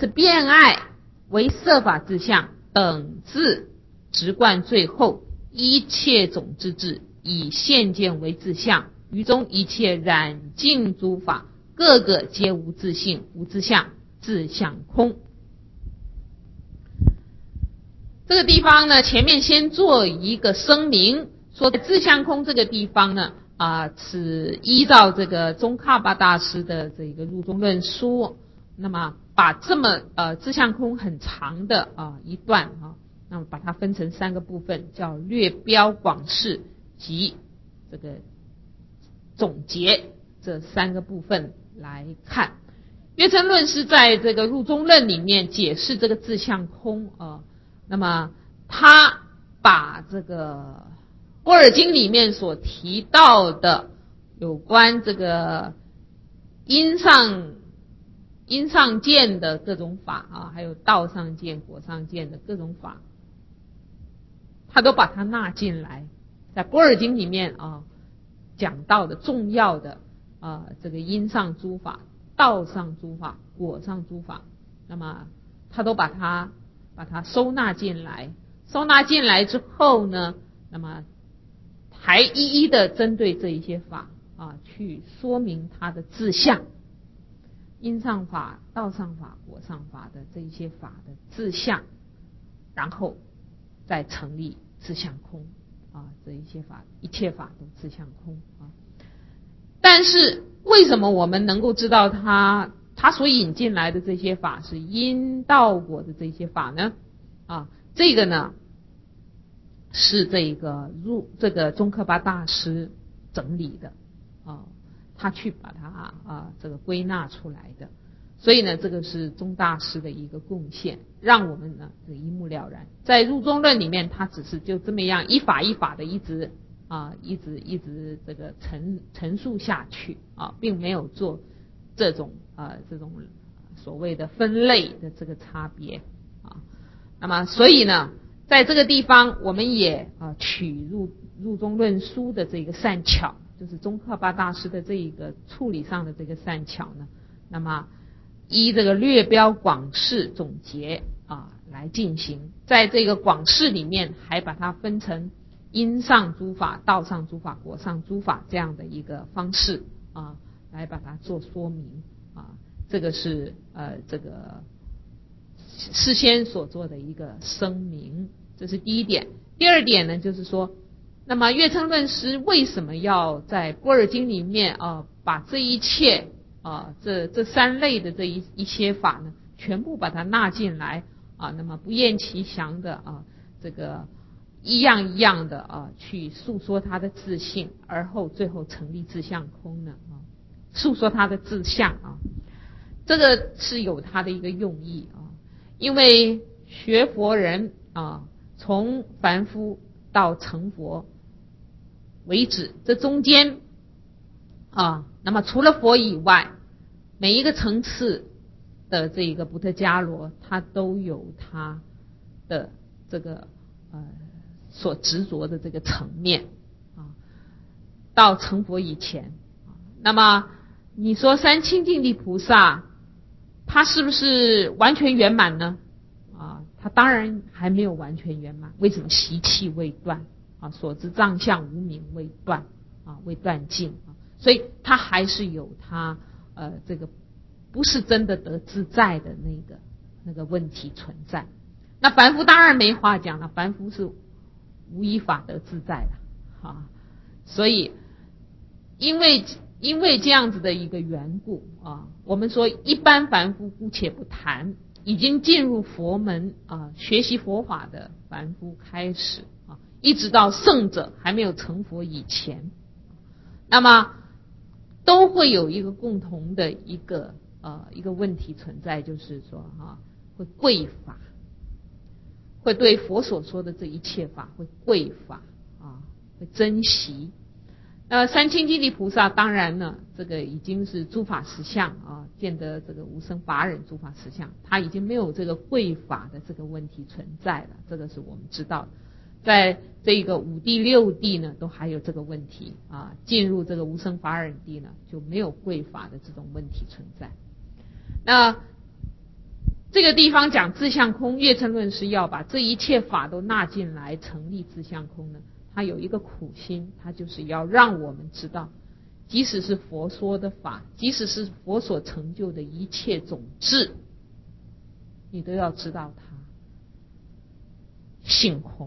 是辩爱为色法自相，等至直观最后，一切种之智，以现见为自相，于中一切染净诸法，个个皆无自性，无自相，自相空。这个地方呢，前面先做一个声明，说自相空这个地方呢，是依照这个宗喀巴大师的这个入中论书，那么把这么自相空很长的一段那么把它分成3个部分，叫略标广释及这个总结这3个部分来看。月称论是在这个入中论里面解释这个自相空那么他把这个般若经里面所提到的有关这个因上见的各种法还有道上见、果上见的各种法，他都把它纳进来，在般若经里面讲到的重要的这个因上诸法、道上诸法、果上诸法，那么他都把它收纳进来。收纳进来之后呢，那么还一一的针对这一些法去说明它的自相，因上法、道上法、果上法的这一些法的自相，然后再成立自相空这一些法，一切法都自相空但是为什么我们能够知道他所引进来的这些法是因道果的这些法呢？这个呢是这个宗喀巴大师整理的他去把它这个归纳出来的，所以呢这个是宗大师的一个贡献，让我们呢一目了然。在入中论里面，他只是就这么样一法一法的一直这个陈述下去并没有做这种所谓的分类的这个差别那么所以呢，在这个地方我们也取入中论书的这个善巧，就是宗喀巴大师的这一个处理上的这个善巧呢，那么依这个略标广释总结来进行。在这个广释里面还把它分成因上诸法、道上诸法、果上诸法这样的一个方式来把它做说明这个是这个事先所做的一个声明，这是第一点。第二点呢，就是说，那么月称论师为什么要在般若经里面把这一切这3类的这一些法呢，全部把它纳进来那么不厌其详的这个一样一样的去诉说它的自性，而后最后成立自相空呢诉说它的自相这个是有它的一个用意因为学佛人从凡夫到成佛为止，这中间那么除了佛以外，每一个层次的这个菩提伽罗，它都有它的这个所执着的这个层面到成佛以前那么你说三清净地菩萨他是不是完全圆满呢？他当然还没有完全圆满。为什么？习气未断所知障相无明未断未断尽所以他还是有他这个不是真的得自在的那个问题存在。那凡夫当然没话讲了，凡夫是无依法得自在的所以因为这样子的一个缘故我们说一般凡夫姑且不谈，已经进入佛门学习佛法的凡夫开始一直到圣者还没有成佛以前，那么都会有一个共同的一个问题存在，就是说会贵法，会对佛所说的这一切法会贵法会珍惜。三清净地菩萨当然呢，这个已经是诸法实相见得这个无生法忍诸法实相，他已经没有这个贵法的这个问题存在了，这个是我们知道的。在这个5地6地呢，都还有这个问题进入这个无生法忍地呢，就没有贵法的这种问题存在。那这个地方讲自相空，月称论是要把这一切法都纳进来成立自相空呢，他有一个苦心，他就是要让我们知道，即使是佛说的法，即使是佛所成就的一切种智，你都要知道它性空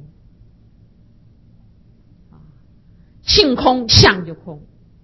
性空相就空。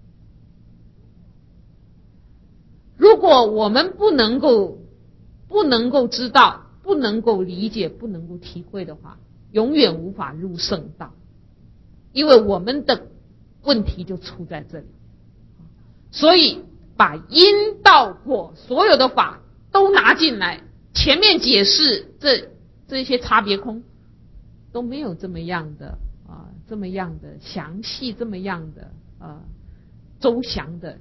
如果我们不能够知道，不能够理解，不能够体会的话，永远无法入圣道，因为我们的问题就出在这里。所以把因道果所有的法都拿进来，前面解释这些差别空都没有这么样的详细，这么样的周详的，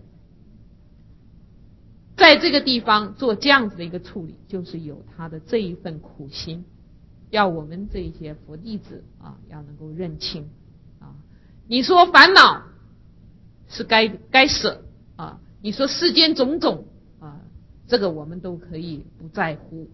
在这个地方做这样子的一个处理，就是有他的这一份苦心，要我们这些佛弟子要能够认清你说烦恼是该舍你说世间种种这个我们都可以不在乎，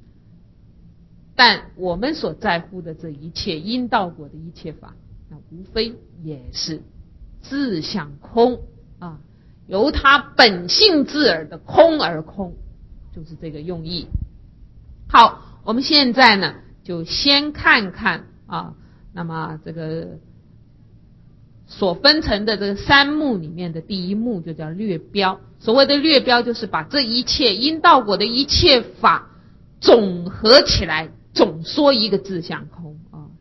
但我们所在乎的这一切因道果的一切法，那无非也是自相空由它本性自尔的空而空，就是这个用意。好，我们现在呢就先看看那么这个所分成的这个三目里面的第一目就叫略标。所谓的略标，就是把这一切因道果的一切法总合起来，总说一个自相空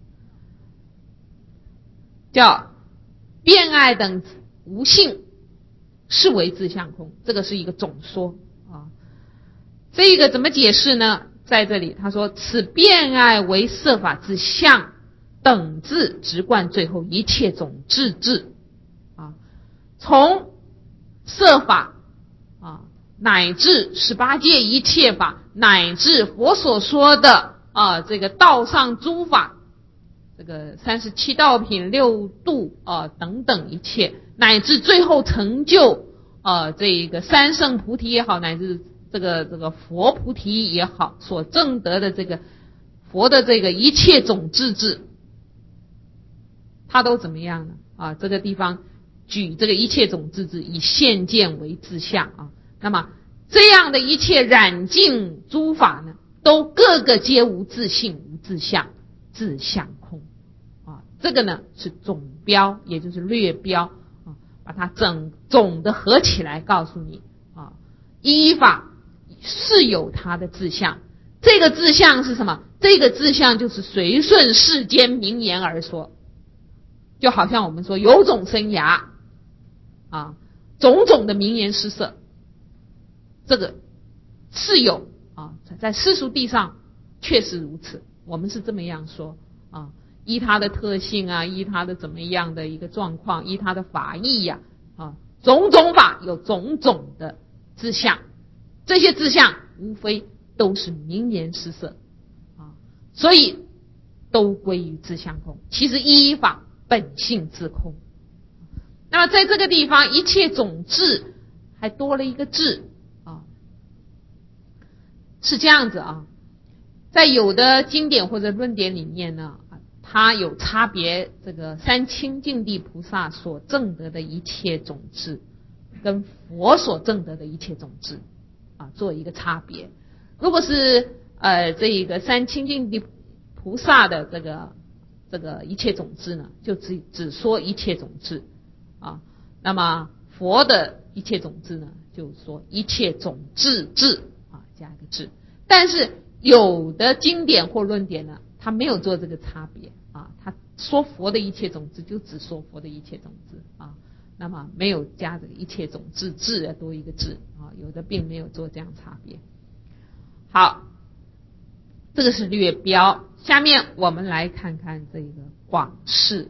叫变爱等无性是为自相空，这个是一个总说这个怎么解释呢？在这里他说，此变爱为色法之相等至直贯最后一切种智智从色法乃至18界一切法，乃至佛所说的这个道上诸法，这个37道品6度等等一切，乃至最后成就这个三圣菩提也好，乃至这个佛菩提也好，所证得的这个佛的这个一切种智智，它都怎么样呢这个地方举这个一切种智智以现见为自相那么这样的一切染净诸法呢，都各个皆无自性无自相，自相空这个呢是总标，也就是略标把它总的合起来告诉你依法是有它的自相。这个自相是什么？这个自相就是随顺世间名言而说，就好像我们说有种生涯种种的名言施设，这个是有在世俗地上确实如此，我们是这么样说依它的特性依它的怎么样的一个状况，依它的法义种种法有种种的自相，这些自相无非都是名言施设所以都归于自相空，其实依法本性自空。那么在这个地方一切种智还多了一个智是这样子在有的经典或者论点里面呢它有差别，这个三清净地菩萨所证得的一切种智跟佛所证得的一切种智做一个差别。如果是这个三清净地菩萨的这个一切种智呢，就只说一切种智那么佛的一切种智呢，就说一切种智智加一个智。但是有的经典或论点呢，他没有做这个差别他说佛的一切种智就只说佛的一切种智那么没有加这个一切种智智多一个智有的并没有做这样差别。好，这个是略标。下面我们来看看这个广释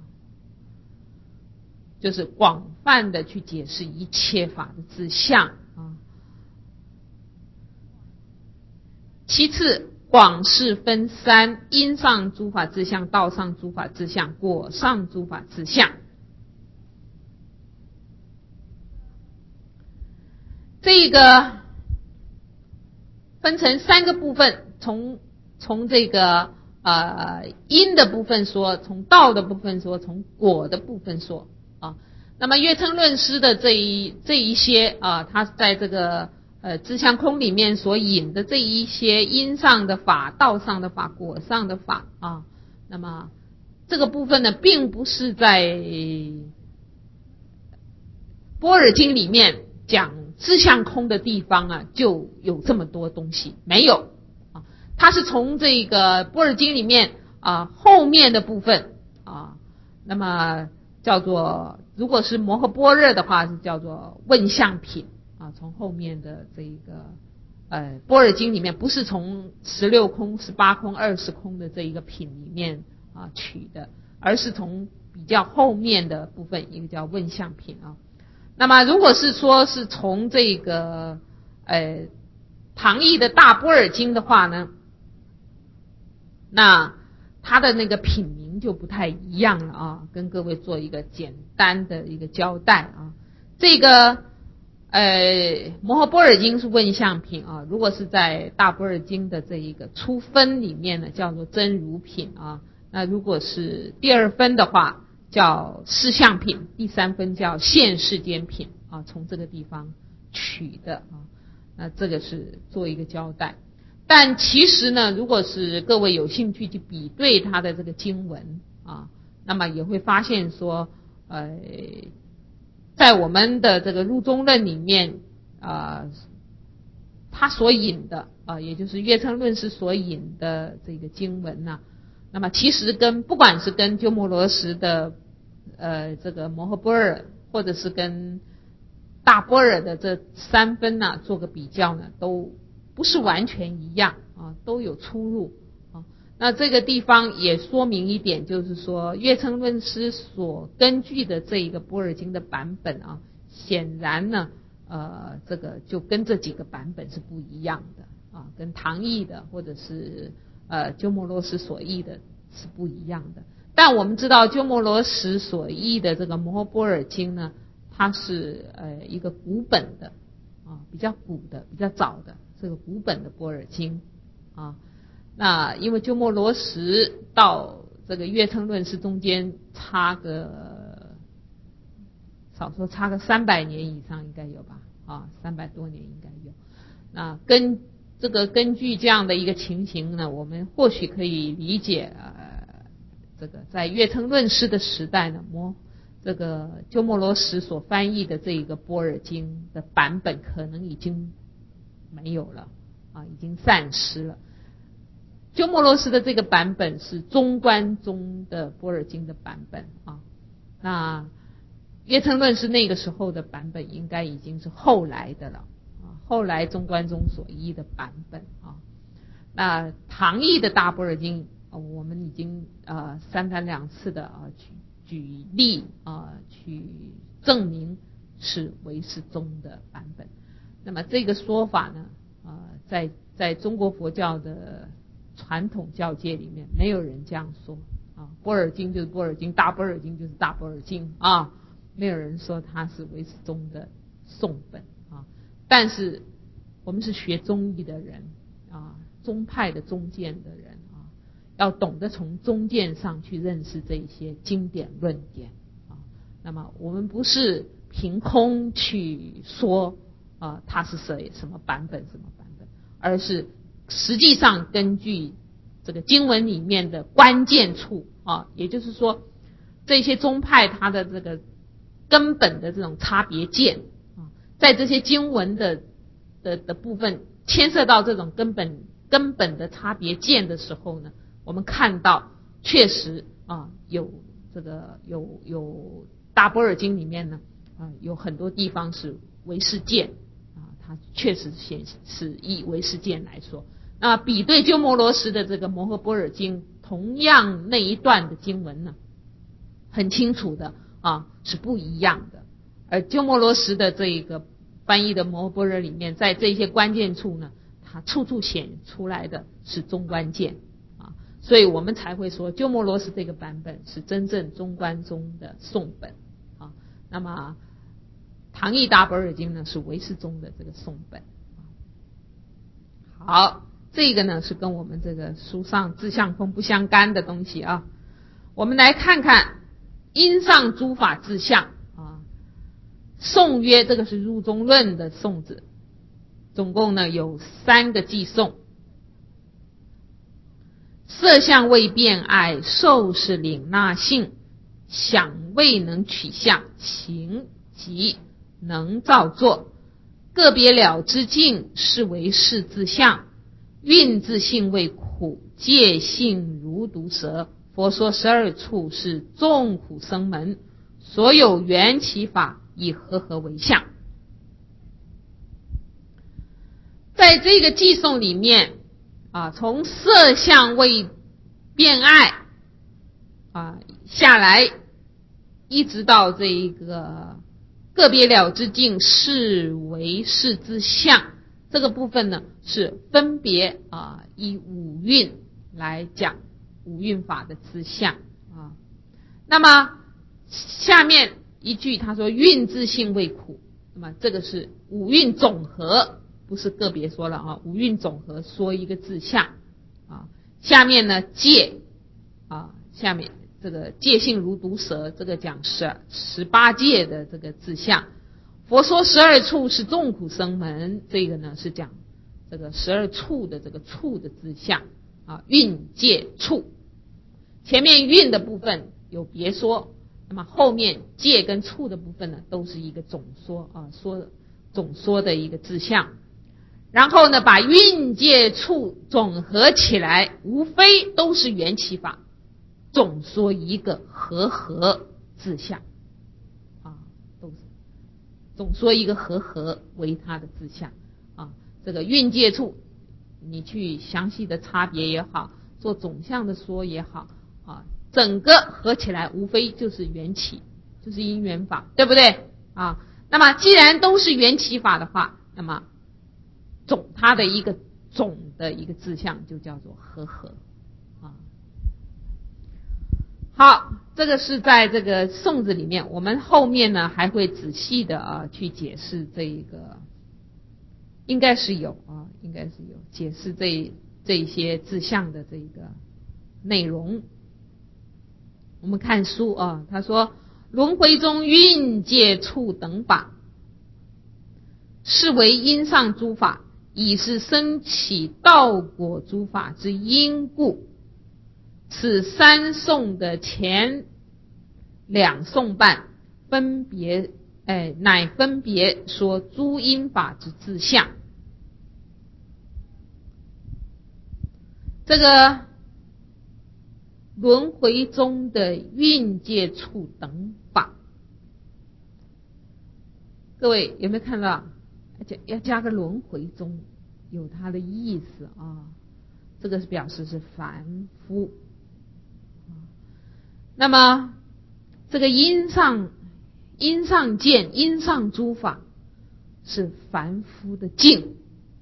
就是广泛的去解释一切法的自相其次广释分三：因上诸法自相，道上诸法自相，果上诸法自相。这个分成3个部分，从这个因的部分说，从道的部分说，从果的部分说啊。那么月称论师的这一些啊，他在这个自相空里面所引的这一些因上的法、道上的法、果上的法啊，那么这个部分呢，并不是在般若经里面讲自相空的地方啊，就有这么多东西，没有啊。它是从这个般若经里面啊后面的部分啊，那么叫做，如果是摩诃般若的话，是叫做问相品啊，从后面的这个般若经里面，不是从16空、18空、20空的这一个品里面啊取的，而是从比较后面的部分，一个叫问相品啊。那么如果是说是从这个唐译的大般若经的话呢，那它的那个品名就不太一样了啊，跟各位做一个简单的一个交代啊。这个摩诃般若经是问相品啊，如果是在大般若经的这一个初分里面呢，叫做真如品啊。那如果是第2分的话，叫事相品，第3分叫现世间品啊，从这个地方取的啊。那这个是做一个交代。但其实呢，如果是各位有兴趣去比对它的这个经文啊，那么也会发现说，在我们的这个入中论里面他所引的也就是月称论师所引的这个经文呢，那么其实不管是跟鸠摩罗什的这个摩诃般若，或者是跟大般若的这3分呢做个比较呢，都不是完全一样啊，都有出入啊。那这个地方也说明一点，就是说月称论师所根据的这一个般若经的版本啊，显然呢这个就跟这几个版本是不一样的啊，跟唐译的或者是鸠摩罗什所译的是不一样的。但我们知道鸠摩罗什所译的这个摩诃般若经呢，它是一个古本的啊，比较古的、比较早的这个古本的般若经啊。那因为鸠摩罗什到这个月称论师中间少说差个300年以上应该有吧啊，300多年应该有。那根据这样的一个情形呢，我们或许可以理解这个在月称论师的时代呢，这个鸠摩罗什所翻译的这一个般若经的版本可能已经没有了啊，已经散失了。鸠摩罗什的这个版本是中观中的般若经的版本啊，那月称论师那个时候的版本应该已经是后来的了啊，后来中观中所译的版本啊。那唐译的大般若经我们已经3番2次的举例去证明是唯识宗的版本。那么这个说法呢在中国佛教的传统教界里面没有人这样说啊，般若经就是般若经，大般若经就是大般若经啊，没有人说它是唯识宗的颂本啊。但是我们是学宗义的人啊，宗派的宗见的人啊，要懂得从宗见上去认识这些经典论点啊。那么我们不是凭空去说它是什么版本，而是实际上根据这个经文里面的关键处啊，也就是说这些宗派它的这个根本的这种差别见啊，在这些经文的部分牵涉到这种根本的差别见的时候呢，我们看到确实有这个有大般若经里面呢有很多地方是唯识见它确实是以唯识见来说。那比对鸠摩罗什的这个摩诃般若经，同样那一段的经文呢，很清楚的是不一样的。而鸠摩罗什的这个翻译的摩诃般若里面，在这些关键处呢，它处处显出来的是中观见所以我们才会说鸠摩罗什这个版本是真正中观宗的颂本那么唐译大般若经呢是唯识宗的这个颂本好，这个呢是跟我们这个书上自相空不相干的东西啊。我们来看看因上诸法自相啊。颂曰，这个是入中论的颂字，总共呢有3个偈颂。色相未变碍，受是领纳性，想未能取相，行即能造作。个别了之境，是为是自相。蕴自性为苦，界性如毒蛇。佛说12处是众苦生门，所有缘起法以和合为相。在这个偈颂里面啊，从色相未变碍啊下来，一直到这一个个别了之境，是为是自相，这个部分呢是分别以五蕴来讲五蕴法的自相啊。那么下面一句他说蕴自性为苦，那么这个是五蕴总和，不是个别说了啊，五蕴总和说一个自相啊。下面呢界啊，下面这个界性如毒蛇，这个讲18界的这个自相。佛说12处是众苦生门，这个呢是讲这个12处的这个处的自相啊，蕴界处。前面蕴的部分有别说，那么后面界跟处的部分呢都是一个总说啊，总说的一个自相。然后呢把蕴界处总合起来，无非都是缘起法，总说一个和合自相啊，都是总说一个和合为它的自相啊。这个蕴界处你去详细的差别也好，做总相的说也好啊，整个合起来无非就是缘起，就是因缘法，对不对啊？那么既然都是缘起法的话，那么它的一个总的一个自相就叫做和合啊。好，这个是在这个颂子里面，我们后面呢还会仔细的去解释这一个，应该是有解释这些自相的这个内容。我们看书啊，他说轮回中蕴界处等法，是为因上诸法，已是生起道果诸法之因故。此3颂的前2颂半分别乃分别说诸因法之自相。这个轮回中的蕴界处等法，各位有没有看到要加个轮回中，有它的意思啊。这个是表示是凡夫。那么这个因上见，因上诸法是凡夫的境，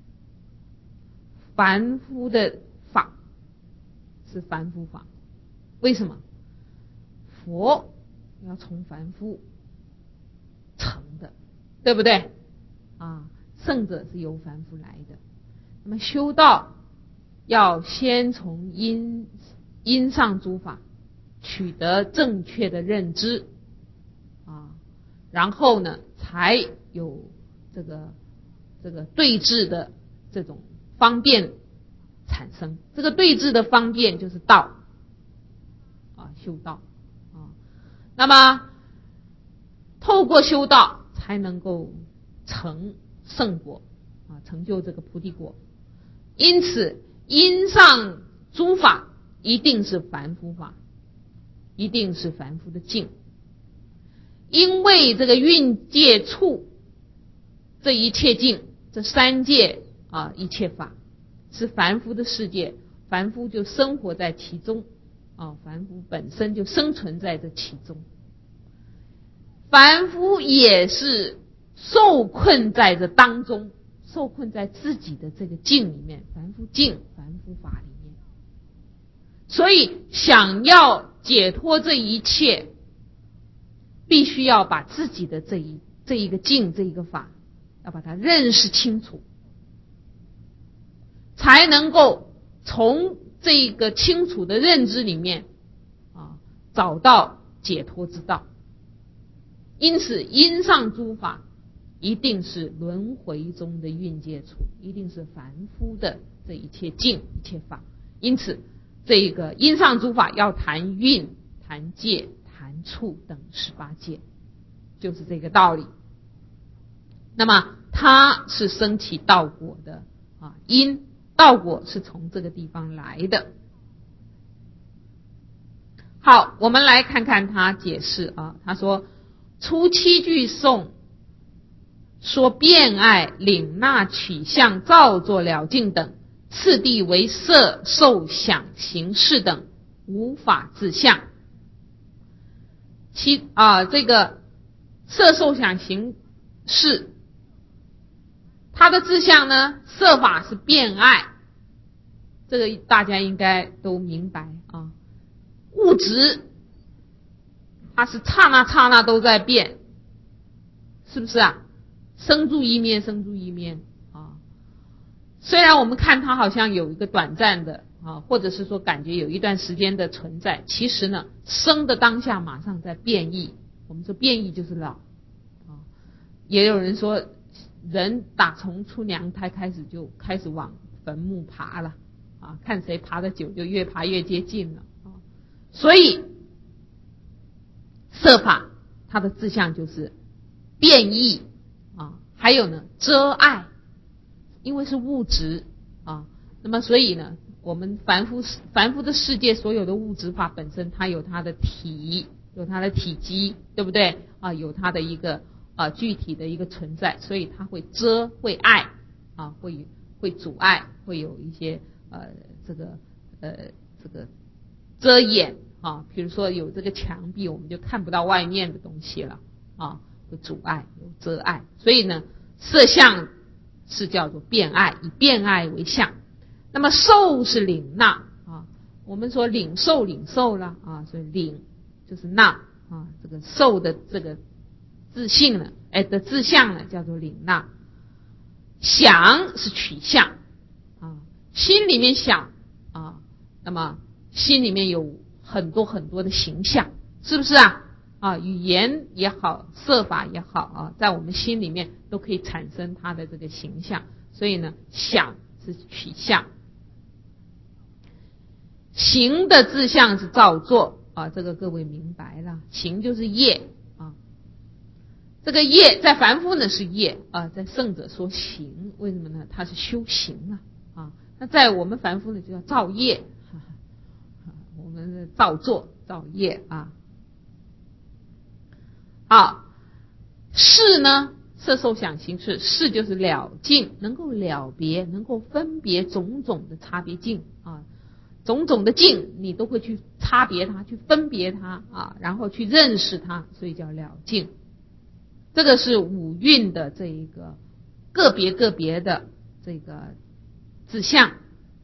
凡夫的法是凡夫法。为什么？佛要从凡夫成的，对不对啊？圣者是由凡夫来的。那么修道要先从因上诸法取得正确的认知啊，然后呢才有这个对治的这种方便产生。这个对治的方便就是道啊，修道啊。那么透过修道才能够成圣果啊，成就这个菩提果。因此因上诸法一定是凡夫法，一定是凡夫的境。因为这个蕴界处这一切境，这3界啊，一切法是凡夫的世界，凡夫就生活在其中啊，凡夫本身就生存在这其中，凡夫也是受困在这当中，受困在自己的这个境里面，凡夫境、凡夫法里面。所以想要解脱这一切，必须要把自己的这一个境、这一个法，要把它认识清楚。 才能够从这个清楚的认知里面找到解脱之道。因此因上诸法一定是轮回中的蕴界处，一定是凡夫的这一切境一切法。因此这个因上诸法要谈蕴、谈界、谈处等18界，就是这个道理。那么它是升起道果的因，道果是从这个地方来的。好，我们来看看他解释他说初七句颂说辩爱、领纳、取相、造作、了境等，次第为色、受、想、行、识等无法自相。这个色、受、想、行、识，它的自相呢，色法是辩爱，这个大家应该都明白物质它是刹那刹那都在变，是不是生住一面，生住一面虽然我们看它好像有一个短暂的或者是说感觉有一段时间的存在，其实呢生的当下马上在变异。我们说变异就是老也有人说人打从出娘胎就开始往坟墓爬了看谁爬得久就越爬越接近了所以色法它的志向就是变异还有呢遮碍，因为是物质那么所以呢我们凡夫的世界所有的物质法本身它有它的体，有它的体积，对不对有它的一个具体的一个存在，所以它会遮会碍会阻碍，会有一些这个遮掩比如说有这个墙壁我们就看不到外面的东西了会阻碍有遮碍。所以呢色相是叫做辩爱，以辩爱为相。那么受是领纳我们说领受了所以领就是纳这个受的这个自性呢的自相呢叫做领纳。想是取相心里面想那么心里面有很多很多的形象，是不是语言也好，色法也好在我们心里面都可以产生它的这个形象。所以呢想是取相。行的志向是造作这个各位明白了，行就是业这个业在凡夫呢是业在圣者说行，为什么呢？它是修行那在我们凡夫呢就叫造业我们是造作造业好，识呢色受想行识，识就是了境，能够了别，能够分别种种的差别境种种的境你都会去差别它，去分别它然后去认识它，所以叫了境。这个是五蕴的这一个个别的这个志向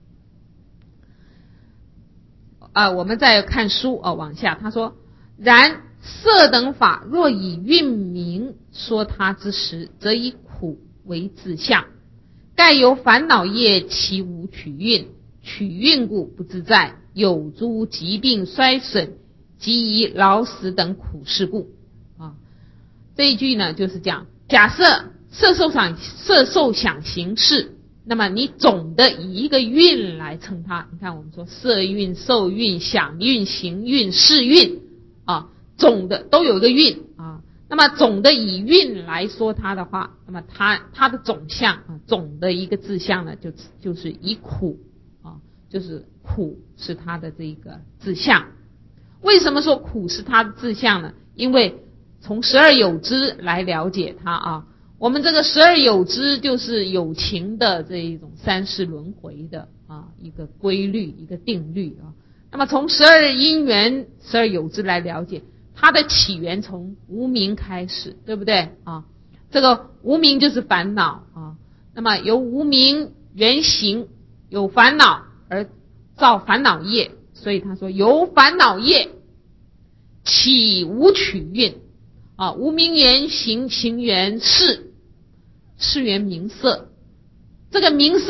我们再看书往下他说，然色等法若以蕴名说它之时，则以苦为志向，盖由烦恼业其无取蕴，取蕴故不自在，有诸疾病衰损及以老死等苦事故这一句呢就是讲，假设色受想行识，那么你总的以一个蕴来称它。你看我们说色蕴、受蕴、想蕴、行蕴、识蕴总的都有一个蕴那么总的以蕴来说它的话，那么它的总相总的一个志向呢就是以苦就是苦是它的这个志向。为什么说苦是它的志向呢？因为从12有支来了解它我们这个12有支就是有情的这一种三世轮回的一个规律，一个定律那么从12因缘12有支来了解它的起源，从无明开始，对不对这个无明就是烦恼那么由无明原形有烦恼而造烦恼业，所以他说由烦恼业起无取蕴无明缘行，行缘识，识缘名色。这个名色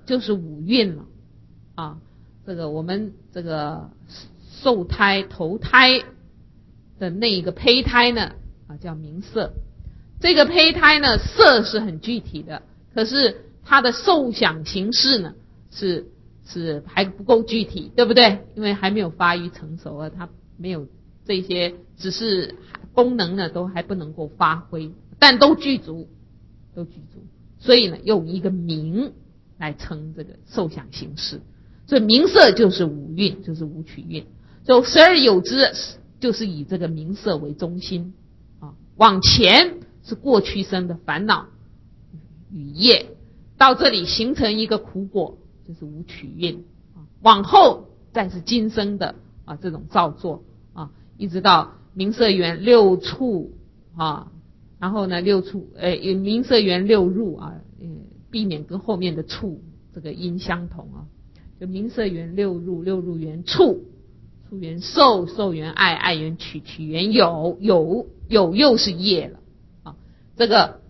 就是五蕴了啊。这个我们这个受胎投胎的那一个胚胎呢叫名色。这个胚胎呢色是很具体的，可是它的受想行识呢是还不够具体，对不对？因为还没有发育成熟啊，它没有这些，只是功能呢都还不能够发挥，但都具足。所以呢用一个名来称这个受想行识。所以名色就是五蕴，就是五取蕴。就十二有支就是以这个名色为中心往前是过去生的烦恼与业，到这里形成一个苦果，就是五取蕴往后再是今生的这种造作一直到名色缘六处然后呢六处名色缘六入避免跟后面的处这个音相同就名色缘六入，六入缘处，处缘受，受缘爱，爱缘取，取缘有，又是业了这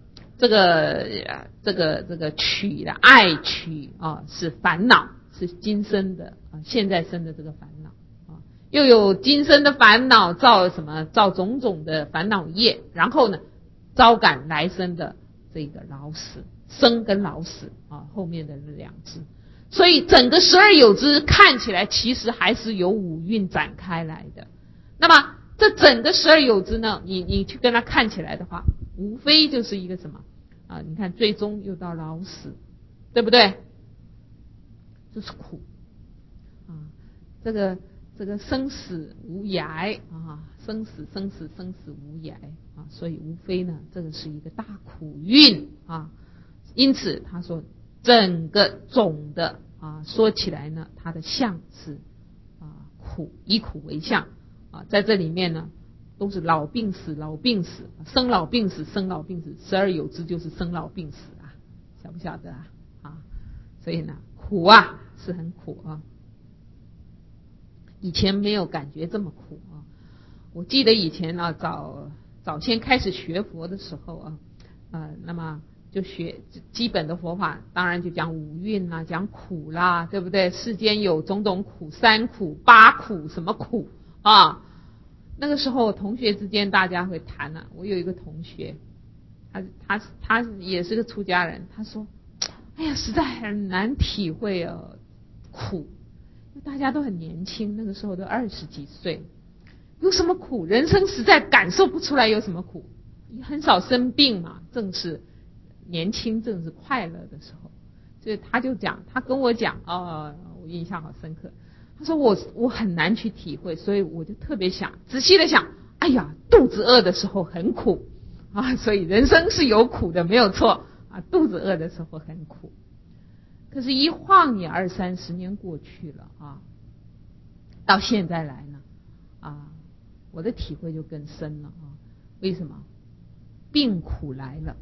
个取的爱取是烦恼，是今生的现在生的这个烦恼又有今生的烦恼造什么？造种种的烦恼业，然后呢招感来生的这个老死，生跟老死后面的两支。所以整个十二有支看起来其实还是由五蕴展开来的。那么这整个十二有支呢，你去跟它看起来的话，无非就是一个什么你看最终又到老死，对不对？就是苦这个生死无涯生死无涯所以无非呢这个是一个大苦蕴因此他说整个总的说起来呢，它的相是苦，以苦为相在这里面呢都是老病死，生老病死，十二有支就是生老病死晓不晓得所以呢苦是很苦以前没有感觉这么苦我记得以前早先开始学佛的时候那么就学基本的佛法，当然就讲五蕴啦，讲苦啦，对不对？世间有种种苦，三苦八苦，什么苦那个时候同学之间大家会谈我有一个同学他也是个出家人，他说哎呀实在很难体会苦，大家都很年轻，那个时候都20几岁，有什么苦？人生实在感受不出来有什么苦，也很少生病嘛，正是年轻，正是快乐的时候。所以他跟我讲我印象好深刻。他说我很难去体会，所以我就特别仔细的想，哎呀，肚子饿的时候很苦所以人生是有苦的，没有错肚子饿的时候很苦。可是一晃眼20-30年过去了到现在来呢我的体会就更深了为什么？病苦来了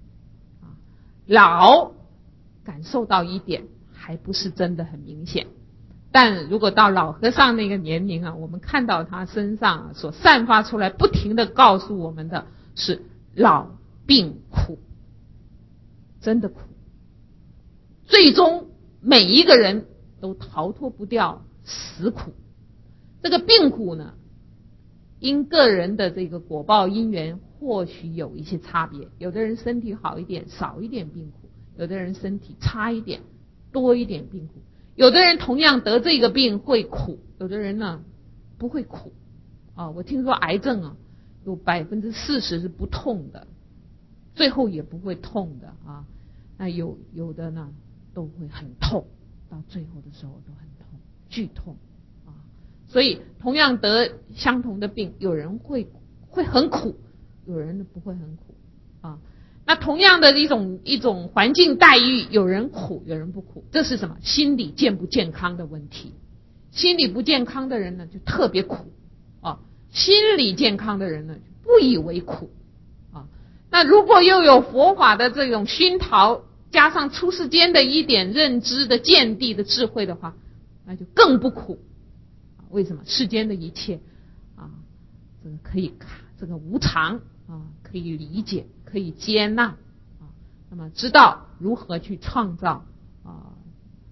老感受到一点，还不是真的很明显。但如果到老和尚那个年龄我们看到他身上所散发出来，不停的告诉我们的是老病苦，真的苦。最终每一个人都逃脱不掉死苦。这个病苦呢，因个人的这个果报因缘或许有一些差别，有的人身体好一点，少一点病苦；有的人身体差一点，多一点病苦；有的人同样得这个病会苦，有的人呢不会苦我听说癌症有40%是不痛的，最后也不会痛的那有的呢都会很痛，到最后的时候都很痛，剧痛所以同样得相同的病，有人会很苦，有人不会很苦那同样的一种环境待遇，有人苦，有人不苦，这是什么？心理健不健康的问题。心理不健康的人呢，就特别苦心理健康的人呢，不以为苦那如果又有佛法的这种熏陶，加上出世间的一点认知的见地的智慧的话，那就更不苦为什么？世间的一切这个可以这个无常可以理解，可以接纳那么知道如何去创造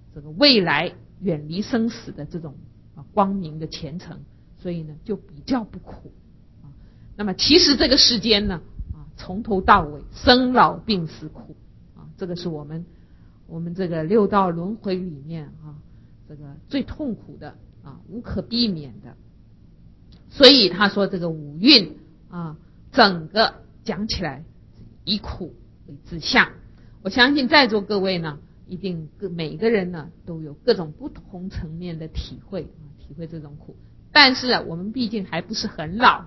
这个未来远离生死的这种光明的前程，所以呢就比较不苦啊。那么其实这个世间呢从头到尾生老病死苦啊，这个是我们这个六道轮回里面这个最痛苦的无可避免的。所以他说这个五蕴整个讲起来以苦为自相。我相信在座各位呢一定每个人呢都有各种不同层面的体会这种苦，但是我们毕竟还不是很老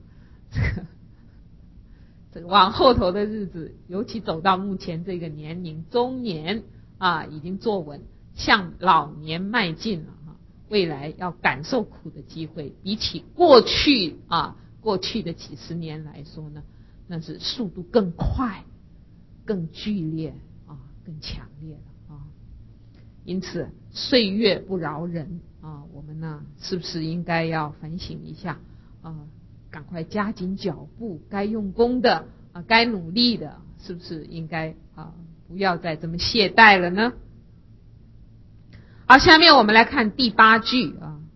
这个往后头的日子，尤其走到目前这个年龄中年已经坐稳，向老年迈进了未来要感受苦的机会，比起过去的几十年来说呢，那是速度更快、更剧烈更强烈了因此岁月不饶人我们呢是不是应该要反省一下赶快加紧脚步，该用功的该努力的，是不是应该不要再这么懈怠了呢？好，下面我们来看第8句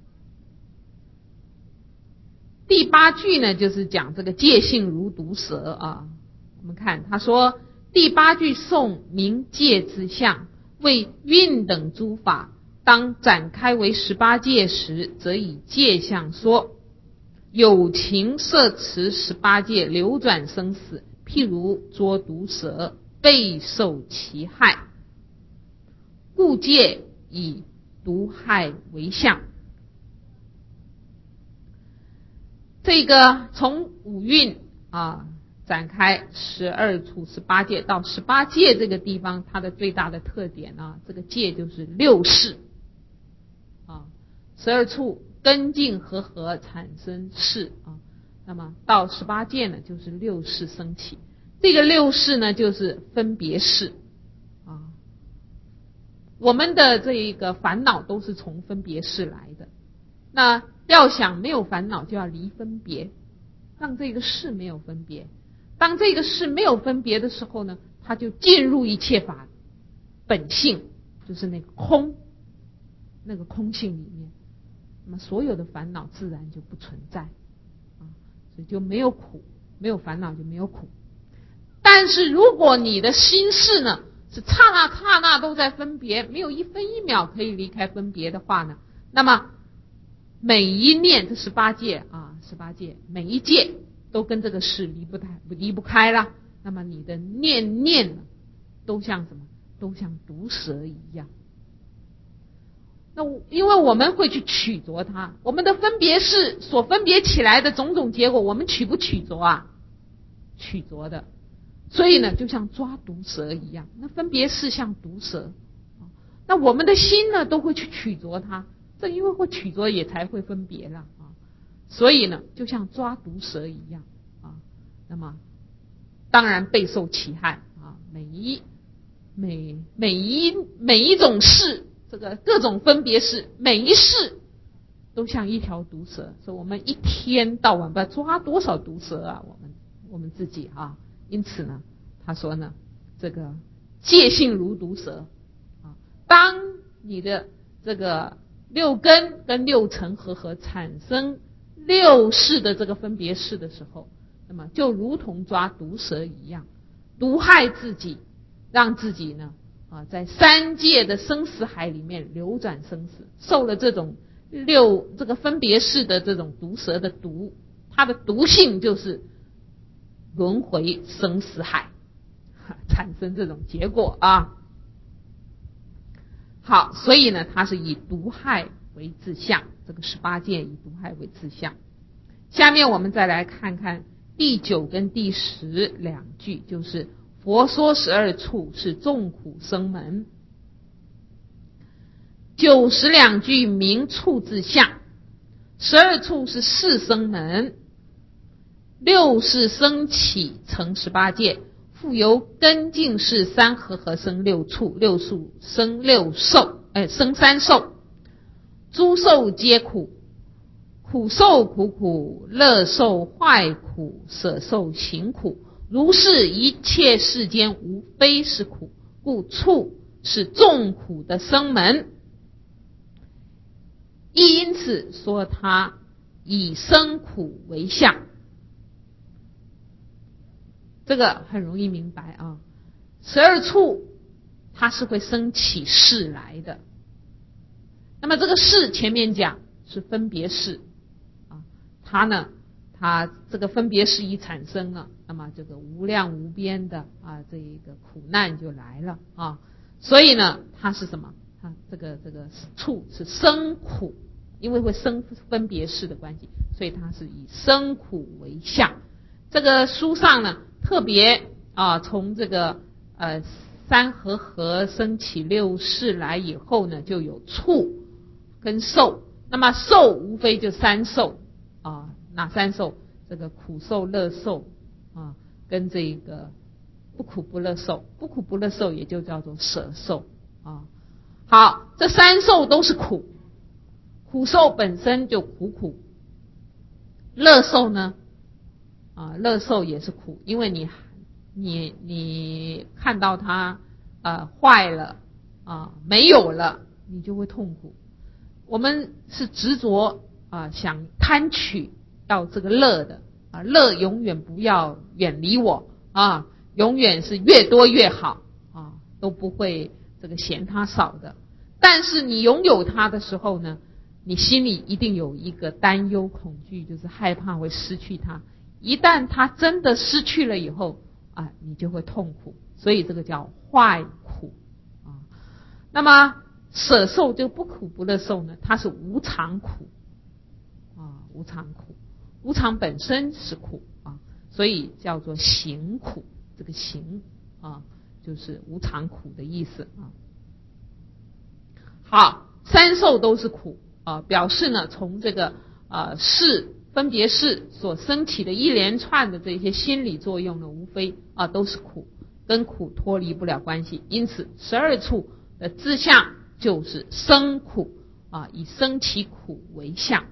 第8句呢就是讲这个戒性如毒蛇我们看他说第8句颂明戒之相，为蕴等诸法当展开为18戒时，则以戒相说。有情摄持18戒，流转生死，譬如捉毒蛇，备受其害，故戒以毒害为相。这个从五蕴展开12处18戒到18戒这个地方，它的最大的特点这个戒就是六识12处根净和合产生识那么到18戒呢就是六识升起。这个六识呢就是分别识我们的这一个烦恼都是从分别识来的。那要想没有烦恼，就要离分别，让这个识没有分别。当这个识没有分别的时候呢，它就进入一切法本性，就是那个空性里面，那么所有的烦恼自然就不存在所以就没有苦，没有烦恼就没有苦。但是如果你的心事呢是刹那都在分别，没有一分一秒可以离开分别的话呢，那么每一念这18戒18戒每一戒都跟这个事离不开了。那么你的念念都像什么？都像毒蛇一样。那因为我们会去取着它，我们的分别是所分别起来的种种结果，我们取不取着取着的。所以呢就像抓毒蛇一样，那分别是像毒蛇那我们的心呢都会去取着它，正因为会取着也才会分别了所以呢就像抓毒蛇一样那么当然备受其害每一种事，这个各种分别事，每一事都像一条毒蛇。所以我们一天到晚不知道抓多少毒蛇我们自己因此呢他说呢这个戒性如毒蛇当你的这个六根跟六尘合产生六识的这个分别识的时候，那么就如同抓毒蛇一样，毒害自己，让自己呢在三界的生死海里面流转生死，受了这种这个分别识的这种毒蛇的毒，它的毒性就是轮回生死海，产生这种结果好，所以呢它是以毒害为自相，这个18戒以毒害为自相。下面我们再来看看第9跟第10两句，就是佛说12处是众苦生门，90两句明处自相，12处是四生门，六识生起成18戒，复由根净识三合生6处，六处生6受，生3受。诸受皆苦，苦受苦，乐受坏苦，舍受行苦。如是一切世间无非是苦，故处是众苦的生门，亦因此说它以生苦为相。这个很容易明白啊。12处它是会生起事来的，那么这个事前面讲是分别事啊，它这个分别事一产生了，那么这个无量无边的这一个苦难就来了啊。所以呢，它是什么？它这个处是生苦，因为会生分别事的关系，所以它是以生苦为相。这个书上呢特别从这个三和合生起六事来以后呢，就有处跟受。那么受无非就三受哪三受？这个苦受、乐受跟这个不苦不乐受。不苦不乐受也就叫做舍受好，这三受都是苦，苦受本身就苦，乐受呢乐受也是苦，因为你看到它坏了没有了，你就会痛苦。我们是执着想贪取到这个乐的乐永远不要远离我永远是越多越好都不会这个嫌它少的。但是你拥有它的时候呢，你心里一定有一个担忧恐惧，就是害怕会失去它。一旦它真的失去了以后你就会痛苦，所以这个叫坏苦那么舍受就不苦不乐受呢，它是无常苦无常苦，无常本身是苦所以叫做行苦。这个行就是无常苦的意思好，三受都是苦表示呢从这个事分别事所生起的一连串的这些心理作用呢，无非都是苦，跟苦脱离不了关系。因此12处的志向就是生苦以生起苦为相。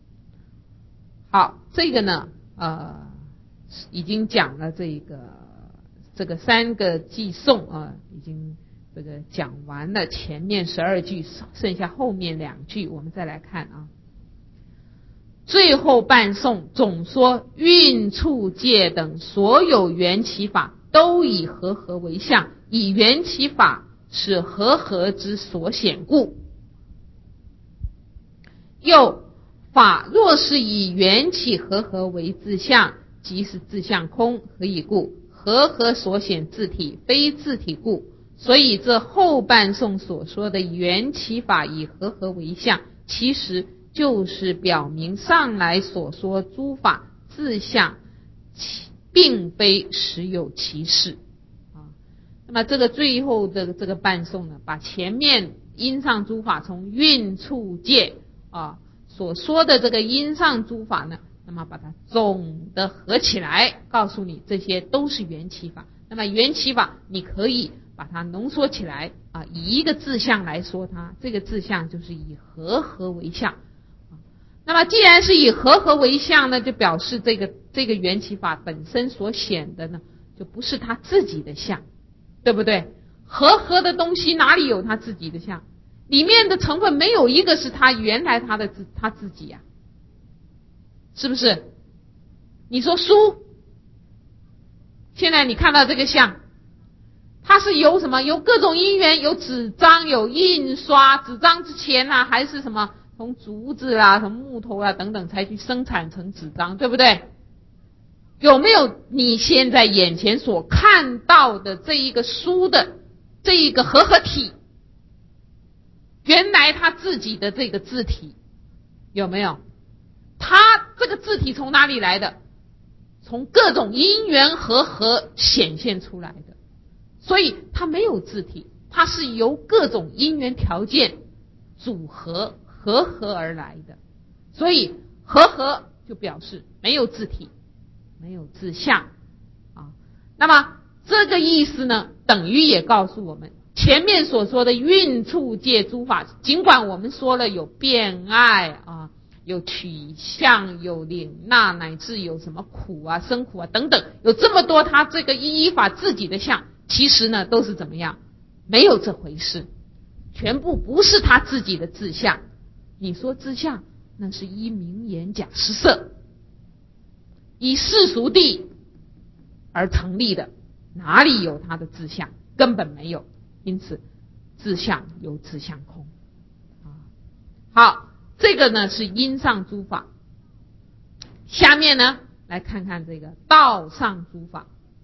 好，这个呢已经讲了这个三个偈颂已经这个讲完了前面12句，剩下后面2句我们再来看最后半颂总说运处界等所有缘起法都以和合为相，以缘起法是和合之所显故。又法若是以缘起和合为自相，即是自相空。何以故？和合所显自体非自体故。所以这后半颂所说的缘起法以和合为相，其实就是表明上来所说诸法自相并非实有其事那么这个最后的这个半颂呢，把前面因上诸法从运处界所说的这个因上诸法呢，那么把它总的合起来，告诉你这些都是缘起法。那么缘起法你可以把它浓缩起来以一个自相来说它，这个自相就是以和合为相那么既然是以和合为相呢，就表示这个缘起法本身所显的呢，就不是它自己的相，对不对？和合的东西哪里有它自己的相？里面的成分没有一个是它原来它自己是不是？你说书，现在你看到这个相，它是由什么？由各种因缘，有纸张，有印刷，纸张之前还是什么？从竹子从木头等等才去生产成纸张，对不对？有没有你现在眼前所看到的这一个书的这一个合合体？原来他自己的这个字体有没有？他这个字体从哪里来的？从各种因缘和合显现出来的，所以它没有字体，它是由各种因缘条件组合和合而来的，所以和合就表示没有字体，没有字相那么这个意思呢，等于也告诉我们前面所说的运处界诸法，尽管我们说了有变爱有取向，有领纳，乃至有什么苦生苦等等，有这么多它这个依法自己的相，其实呢都是怎么样？ 没有这回事，全部不是他自己的志向。你说志向，那是依名言假施设，以世俗谛而成立的，哪里有他的志向？根本没有。因此志向有志向空。好，这个呢是因上诸法。下面呢来看看这个道上诸法。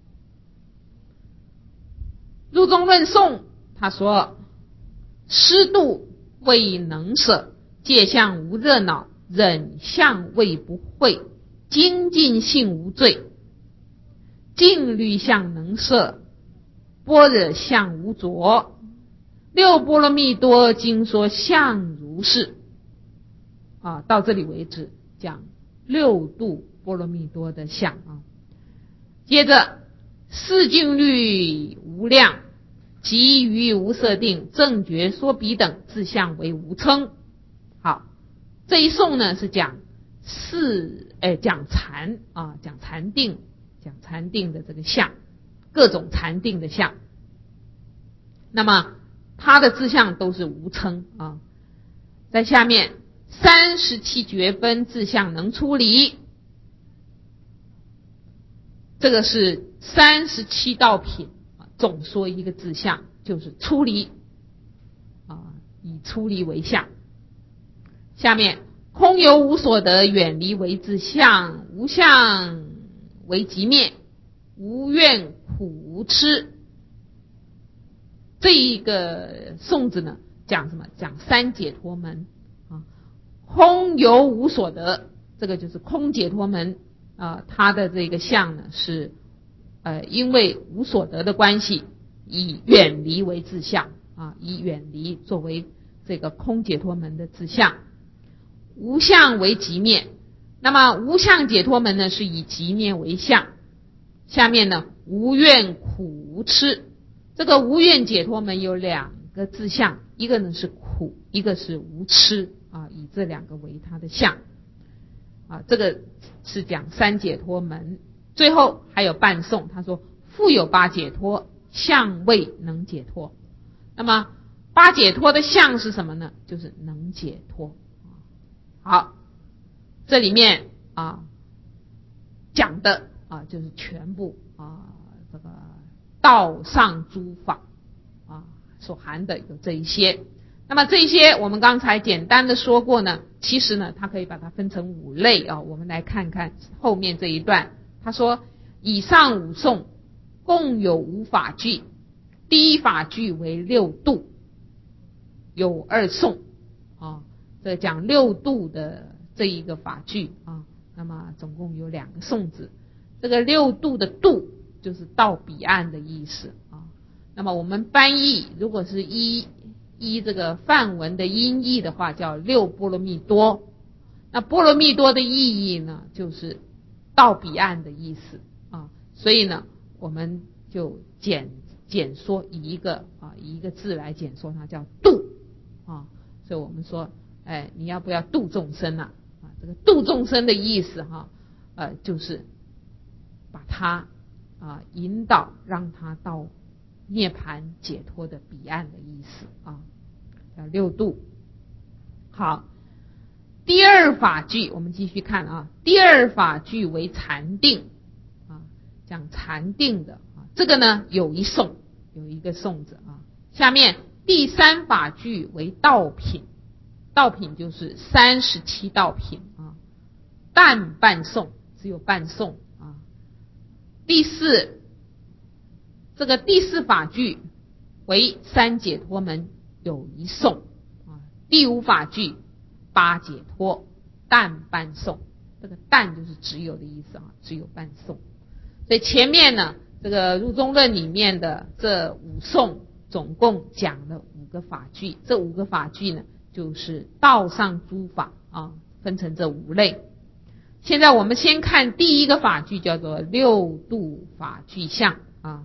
入中论颂他说，师度未能舍，戒相无热恼，忍相未不会，精进性无罪，静虑相能摄，般若相无着，六波罗蜜多经说相如是。到这里为止，讲六度波罗蜜多的相啊。接着四静虑无量，即于无色定，正觉说彼等自相为无称。好，这一颂呢是讲讲禅啊，讲禅定，讲禅定的这个相，各种禅定的相。那么他的志向都是无称啊。在下面37觉分志向能出离，这个是37道品总说一个志向，就是出离以出离为相。下面空有无所得，远离为志向，无相为极灭，无怨苦无痴。这一个颂子呢讲什么？讲三解脱门空有无所得，这个就是空解脱门它的这个相呢是因为无所得的关系，以远离为志向以远离作为这个空解脱门的志向。无相为极灭，那么无相解脱门呢是以极灭为相。下面呢无怨苦无痴，这个无怨解脱门有两个志向，一个呢是苦，一个是无痴以这两个为他的相这个是讲三解脱门。最后还有半颂，他说复有八解脱，相未能解脱。那么八解脱的相是什么呢？就是能解脱。好，这里面讲的就是全部这个道上诸法所含的有这一些。那么这一些我们刚才简单的说过呢，其实呢它可以把它分成5类我们来看看后面这一段。他说以上5颂共有5法句，第一法句为6度，有2颂这讲6度的这一个法句那么总共有2个颂子。这个6度的度就是到彼岸的意思那么我们翻译如果是依这个梵文的音译的话，叫6波罗蜜多。那波罗蜜多的意义呢，就是到彼岸的意思所以呢我们就简说以一个字来简说它，叫度所以我们说你要不要度众生这个度众生的意思就是把他引导，让他到涅槃解脱的彼岸的意思叫6度。好，第2法句我们继续看第2法句为禅定讲禅定的这个呢有一颂，有一个颂子下面第3法句为道品，道品就是37道品但半颂，只有半颂这个第4法句为3解脱门，有一颂第5法句8解脱，但半颂。这个但就是只有的意思只有半颂。所以前面呢这个入中论里面的这5颂总共讲了5个法句，这5个法句呢就是道上诸法分成这5类。现在我们先看第一个法句，叫做6度法句相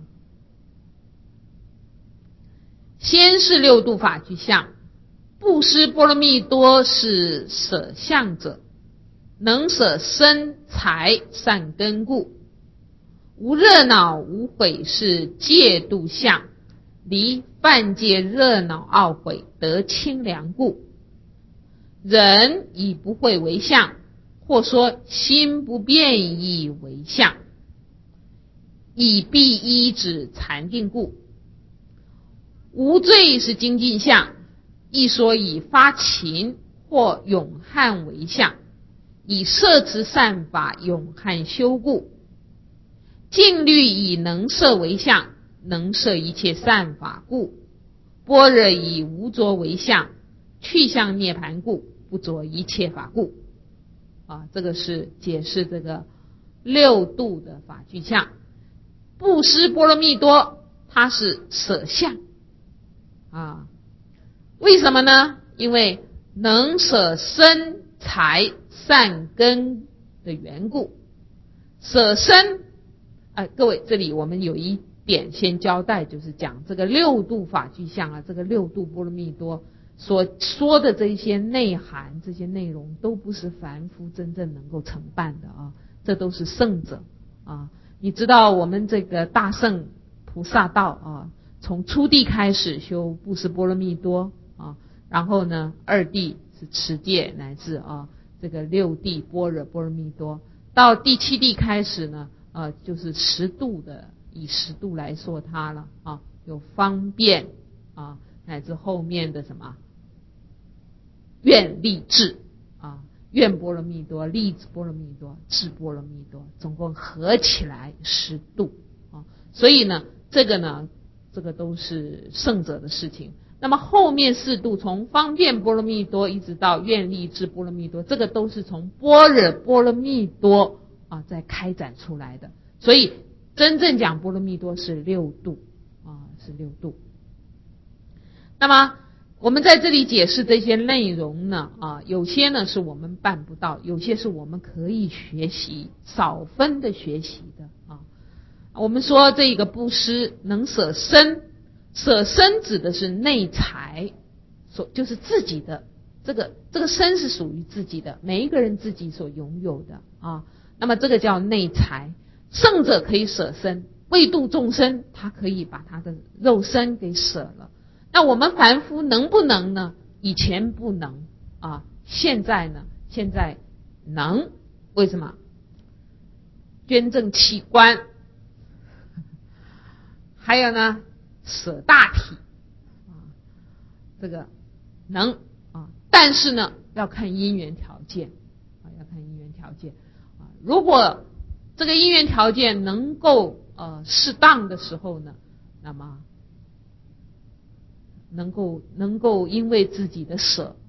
先是6度法句相。布施波罗蜜多是舍相者，能舍身财善根故。无热恼无悔是戒度相，离犯戒热闹懊悔，得清凉故。人以不会为相，或说心不变亦为相，以必依止禅定故。无罪是精进相，亦说以发勤或勇悍为相，以摄持善法勇悍修故。静虑以能摄为相，能摄一切善法故。般若以无着为相，去向涅盘故，不着一切法故。这个是解释这个六度的法具相。布施波罗蜜多，它是舍相为什么呢？因为能舍身财善根的缘故。舍身各位，这里我们有一点先交代，就是讲这个六度法具相这个六度波罗蜜多所说的这些内涵，这些内容都不是凡夫真正能够承办的这都是圣者你知道我们这个大圣菩萨道从初地开始修布施波罗蜜多然后呢二地是持戒，乃至这个六地般若波罗蜜多，到第七地开始呢就是十度的，以十度来说它了有方便乃至后面的什么愿力智愿波罗蜜多、力波罗蜜多、智波罗蜜多，总共合起来十度所以呢这个都是圣者的事情。那么后面四度，从方便波罗蜜多一直到愿力智波罗蜜多，这个都是从般若波罗蜜多再开展出来的。所以真正讲波罗蜜多是六度是六度。那么我们在这里解释这些内容呢有些呢是我们办不到，有些是我们可以学习，少分的学习的我们说这个布施能舍身，舍身指的是内财，就是自己的这个身是属于自己的，每一个人自己所拥有的那么这个叫内财。圣者可以舍身，为度众生，他可以把他的肉身给舍了。那我们凡夫能不能呢？以前不能现在呢？现在能。为什么？捐赠器官，还有呢舍大体这个能但是呢要看因缘条件要看因缘条件如果这个因缘条件能够适当的时候呢，那么能够因为自己的舍